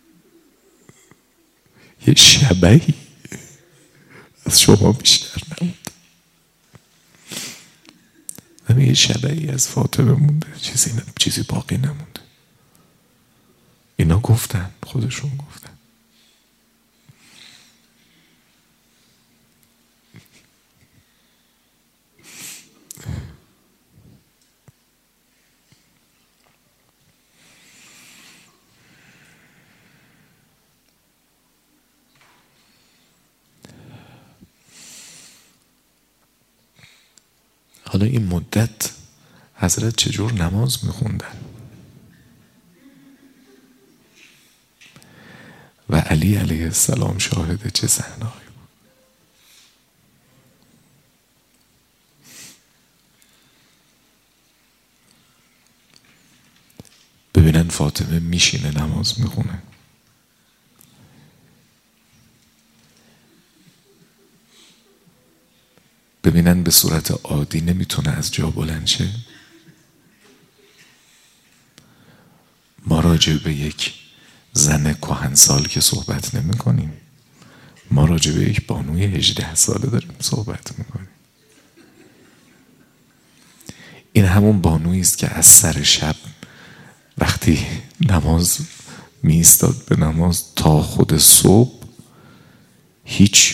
یه شبهی از شما بیشتر نمونده. همین یه شبهی از فاطمه مونده، چیزی نه، چیزی باقی نمونده. اینا گفتن، خودشون گفتن. حالا این مدت حضرت چجور نماز میخوندن و علی علیه السلام شاهد چه صحنه‌ای بود. ببینن فاطمه میشینه نماز میخونه، ببینن به صورت عادی نمیتونه از جا بلند شه. ما راجع به یک زن کهنسال که صحبت نمی کنیم، ما راجع به یک بانوی هجده ساله داریم صحبت میکنیم. این همون بانویی است که از سر شب وقتی نماز می ایستاد به نماز تا خود صبح هیچ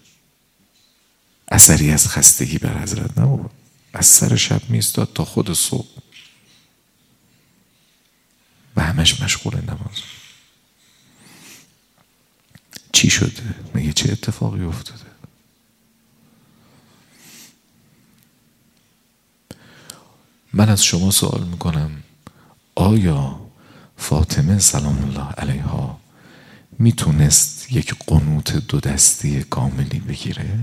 اثری از خستگی بر حضرت نبود. از سر شب می ایستاد تا خود صبح و همش مشغول نماز. چی شده؟ مگه چه اتفاقی افتاده؟ من از شما سوال میکنم، آیا فاطمه سلام الله علیها میتونست یک قنوت دو دستی کاملی بگیره؟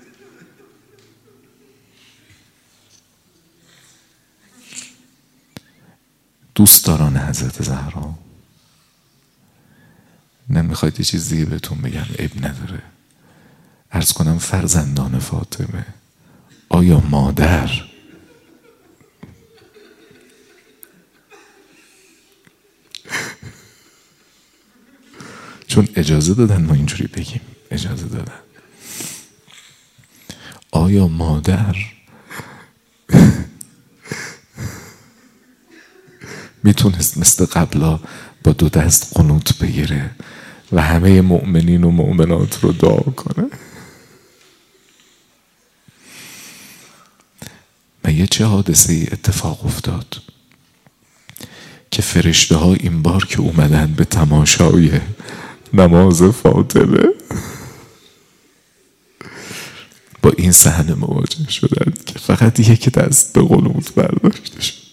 دوستداران حضرت زهرا، نمیخواید یه چیز دیگه بهتون بگم، عیب نداره عرض کنم، فرزندان فاطمه، آیا مادر چون اجازه دادن ما اینجوری بگیم، اجازه دادن، آیا مادر میتونست مثل قبلا با دو دست قنوت بگیره و همه مؤمنین و مؤمنات رو دعا کنه؟ مگه چه حادثه ای اتفاق افتاد که فرشته ها این بار که اومدن به تماشای نماز فاطمه با این صحنه مواجه شدن که فقط یک دست به قنوت برداشته شد؟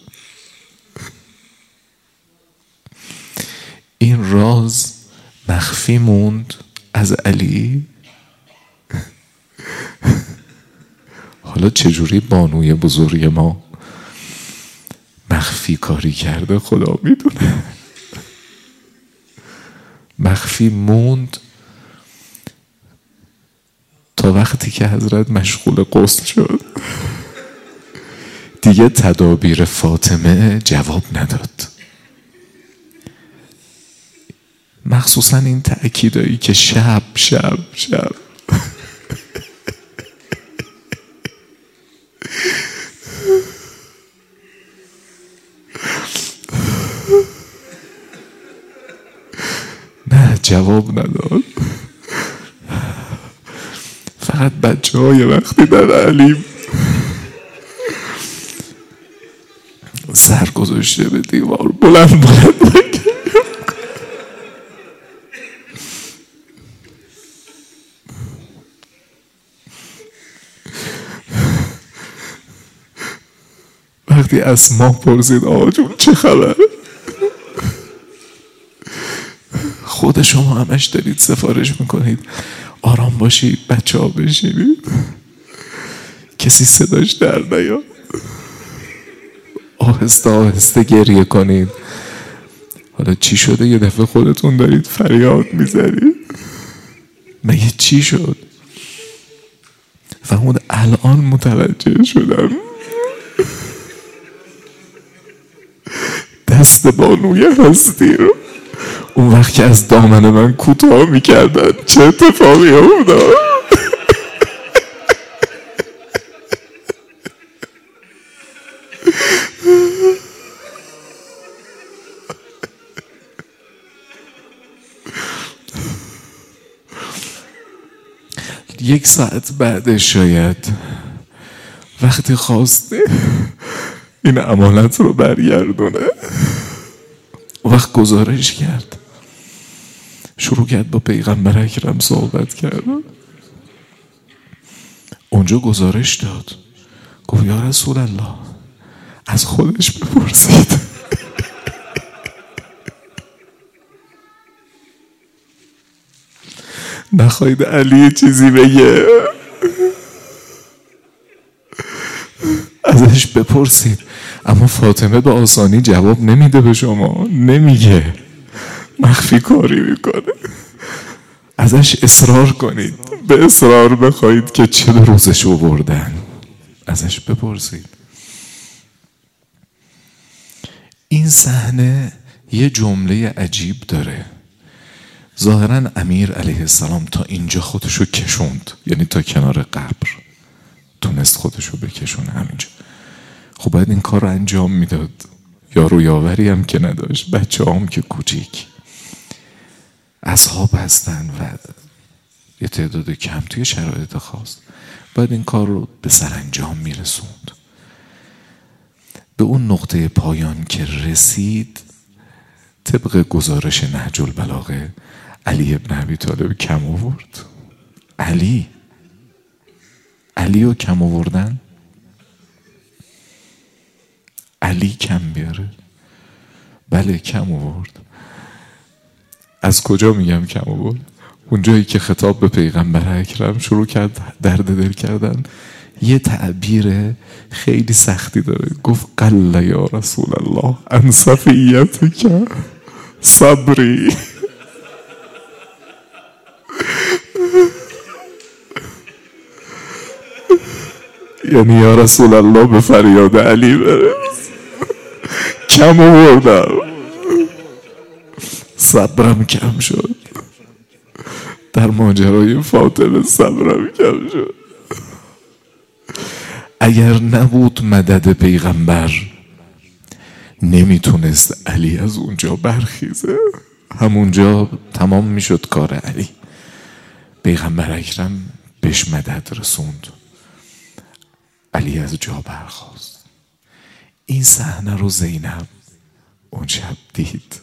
این راز مخفی موند از علی. حالا چجوری بانوی بزرگ ما مخفی کاری کرده خدا میدونه. مخفی موند تا وقتی که حضرت مشغول غسل شد دیگه تدابیر فاطمه جواب نداد. مخصوصا این تأکیدایی که شب شب شب نه جواب نداد. فقط بچه های وقتی در علیم سر گذاشته به دیوار بلند بلند بگه وقتی اسما پرسید آقا جون چه خبر، خود شما همش دارید سفارش میکنید آرام باشید بچه ها بشینید، کسی صداش در نیاد، آهسته آهسته گریه کنید. حالا چی شده یه دفعه خودتون دارید فریاد میزنید؟ مگه چی شد؟ فرمود الان متوجه شدم دست بانوی هستی رو اون وقت که از دامن من کوتاه میکردن چه اتفاقی افتاد؟ یک ساعت بعدش شاید وقتی خواسته این امانت رو برگردونه وقت گزارش کرد، شروع کرد با پیغمبر اکرم صحبت کرد. اونجا گزارش داد، گفت یا رسول الله از خودش بپرسید نخواهید علی چیزی بگه ازش بپرسید. اما فاطمه به آسانی جواب نمیده به شما، نمیگه، مخفی کاری میکنه. ازش اصرار کنید، به اصرار بخواید که چه روزش آوردن، ازش بپرسید. این صحنه یه جمله عجیب داره. ظاهرا امیر علیه السلام تا اینجا خودشو کشوند، یعنی تا کنار قبر تونست خودشو بکشونه همینجا. خب باید این کار رو انجام میداد، یارو یاوری هم که نداشت، بچه هم که کوچیک، اصحاب هستن و یه تعداد کم توی شرایط خاص، باید این کار رو به سرانجام میرسوند. به اون نقطه پایان که رسید، طبق گزارش نهج البلاغه علی ابن ابی طالب کم آورد. علی علی رو کم آوردن، علی کم بیاره؟ بله کم آورد. از کجا میگم کم آورد؟ اونجایی که خطاب به پیغمبر اکرم شروع کرد درد دل کردن، یه تعبیر خیلی سختی داره، گفت قل یا رسول الله ان صفیتک صبری. یعنی یا رسول الله به فریاد علی برس، کم آوردم، صبرم کم شد، در ماجرای فاطمه صبرم کم شد. اگر نبود مدد پیغمبر نمیتونست علی از اونجا برخیزه، همونجا تمام میشد کار علی. پیغمبر اکرم بهش مدد رسوند، علی از جا برخاست. این صحنه رو زینب اون شب دید.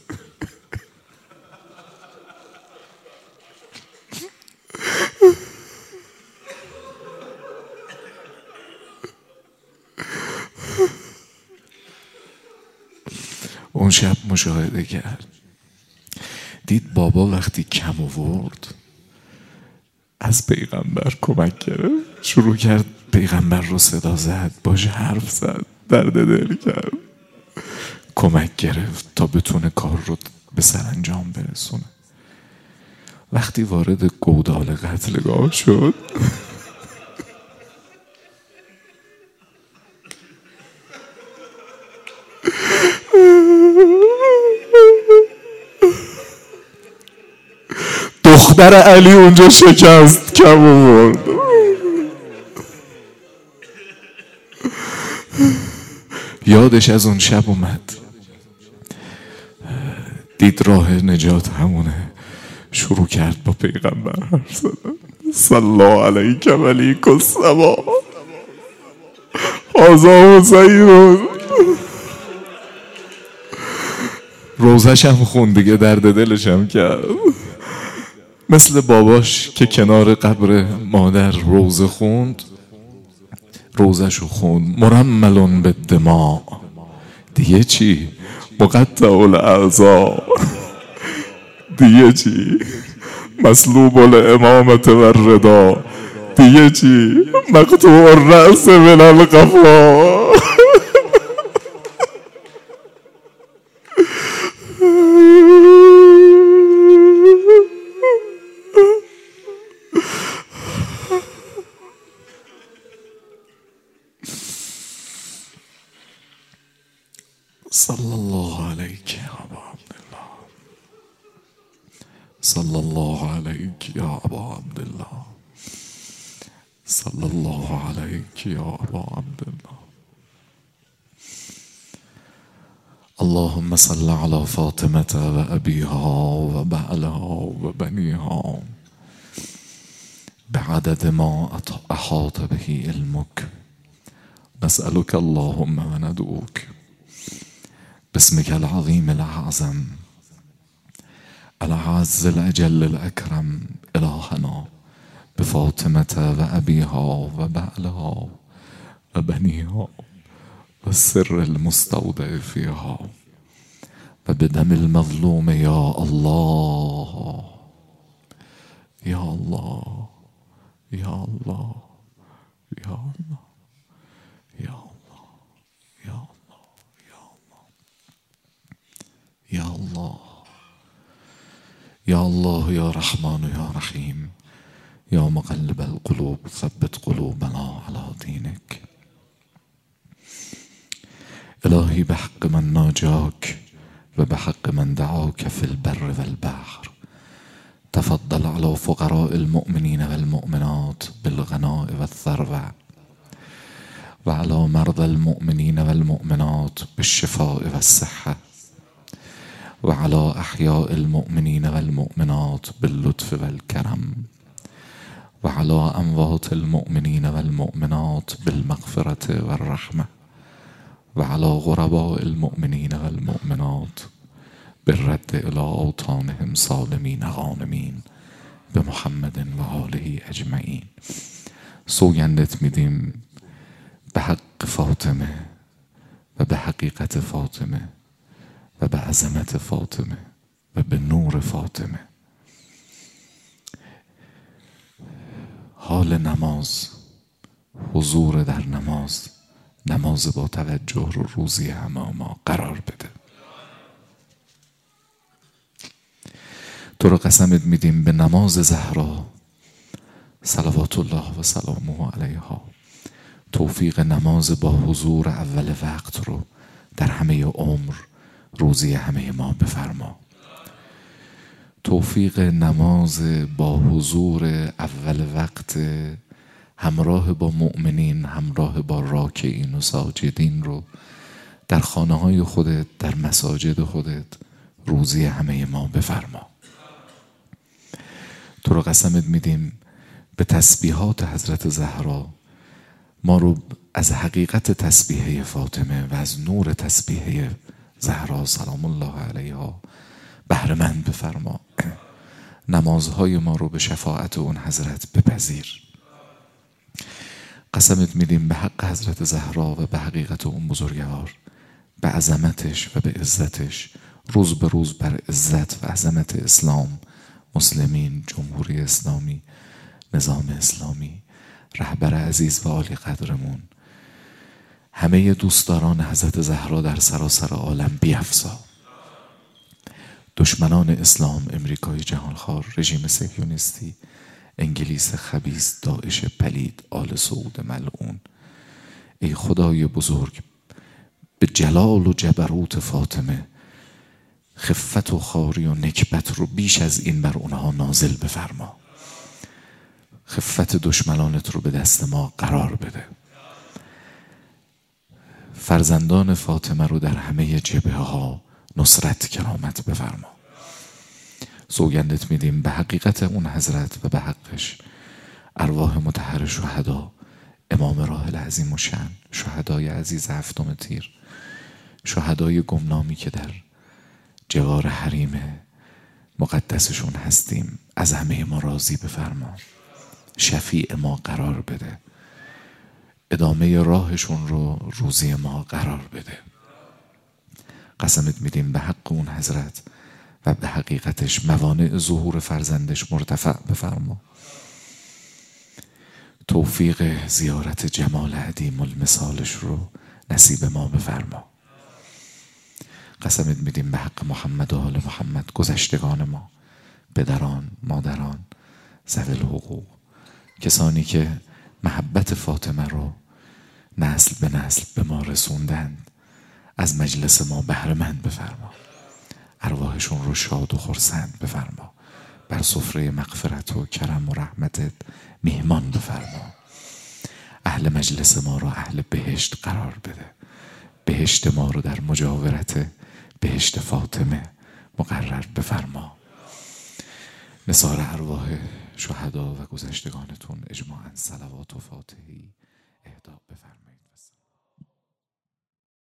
اون شب مشاهده کرد، دید بابا وقتی کم آورد از پیغمبر کمک گرفت، شروع کرد پیغمبر رو صدا زد، باش حرف زد، درد دل کرد، کمک گرفت تا بتونه کار رو به سرانجام برسونه. وقتی وارد گودال قتلگاه شد دختر علی اونجا شکست کم آورد. یادش از اون شب اومد، دید راه نجات همونه، شروع کرد با پیغمبر حرف زدن. صلی الله علیک ملیک السما هذا حسین. روزش هم خوند دیگه، درد دلش هم کرد، مثل باباش که کنار قبر مادر روزه خوند، روزشو خوند. مرمل بالدماء، دیگه چی؟ مقطع الاعضاء، دیگه چی؟ مسلوب الامامة والرضا، دیگه چی؟ مقطوع الرأس من القفا. صلى الله عليك يا أبا عبد الله، صلى الله عليك يا أبا عبد الله، صلى الله عليك يا أبا عبد الله. اللهم صل على فاطمة وأبيها وبعلها وبنيها بعدد ما أحاط به علمك. نسألك اللهم وندعوك باسمك العظيم الأعظم الأعز الأجل الأكرم إلهنا بفاطمة وأبيها وبعلها وبنيها والسر المستودع فيها وبدم المظلوم يا الله يا الله يا الله يا الله يا الله يا الله يا الله يا الله يا رحمن يا رحيم يا مقلب القلوب ثبت قلوبنا على دينك. إلهي بحق من ناجاك وبحق من دعاك في البر والبحر تفضل على فقراء المؤمنين والمؤمنات بالغناء والثروة، وعلى مرضى المؤمنين والمؤمنات بالشفاء والصحة، وعلى أحياء المؤمنين والمؤمنات باللطف والكرم، وعلى أموات المؤمنين والمؤمنات بالمغفرة والرحمة، وعلى غرباء المؤمنين والمؤمنات بالرد إلى أوطانهم سالمين غانمين بمحمد وآله أجمعين. سوگندت میدیم به حق فاطمه و به حقیقت فاطمه و به عظمت فاطمه و به نور فاطمه. حال نماز، حضور در نماز، نماز با توجه رو روزی همه ما قرار بده. تو رو قسمت میدیم به نماز زهرا صلوات الله و سلامه علیها توفیق نماز با حضور اول وقت رو در همه عمر روزی همه ما بفرما. توفیق نماز با حضور اول وقت همراه با مؤمنین، همراه با راکعین و ساجدین رو در خانه های خودت، در مساجد خودت روزی همه ما بفرما. تو رو قسمت میدیم به تسبیحات حضرت زهرا ما رو از حقیقت تسبیحه فاطمه و از نور تسبیحه زهرا سلام الله علیها بهره مند بفرما. نمازهای ما رو به شفاعت اون حضرت بپذیر. قسمت میدیم به حق حضرت زهرا و به حقیقت اون بزرگوار، به عظمتش و به عزتش، روز به روز بر عزت و عظمت اسلام، مسلمین، جمهوری اسلامی، نظام اسلامی، رهبر عزیز و عالی قدرمون، همه دوستداران حضرت زهرا در سراسر عالم بیفزا. دشمنان اسلام، امریکای جهانخوار، رژیم صهیونیستی، انگلیس خبیث، داعش پلید، آل سعود ملعون، ای خدای بزرگ به جلال و جبروت فاطمه خفت و خواری و نکبت رو بیش از این بر اونها نازل بفرما. خفت دشمنانت رو به دست ما قرار بده. فرزندان فاطمه رو در همه جبهه ها نصرت کرامت بفرما. سوگندت میدیم به حقیقت اون حضرت و به حقش ارواح مطهر شهدا، امام راحل عظیم الشأن، شهدای عزیز هفتم تیر، شهدای گمنامی که در جوار حریم مقدسشون هستیم، از همه ما راضی بفرما. شفیع ما قرار بده. ادامه راهشون رو روزی ما قرار بده. قسمت میدیم به حق اون حضرت و به حقیقتش موانع ظهور فرزندش مرتفع بفرما. توفیق زیارت جمال عدیم المثالش رو نصیب ما بفرما. قسمت میدیم به حق محمد و آل محمد گذشتگان ما، پدران، مادران، ذوی الحقوق، کسانی که محبت فاطمه رو نسل به نسل به ما رسوندند، از مجلس ما بهره مند بفرما. ارواحشون رو شاد و خرسند بفرما. بر سفره مغفرت و کرم و رحمتت میهمان بفرما. اهل مجلس ما رو اهل بهشت قرار بده. بهشت ما رو در مجاورت بهشت فاطمه مقرر بفرما. نثار ارواح شهدا و گذشتگانتون اجماعاً صلوات و فاتحی اهدا بفرمایید.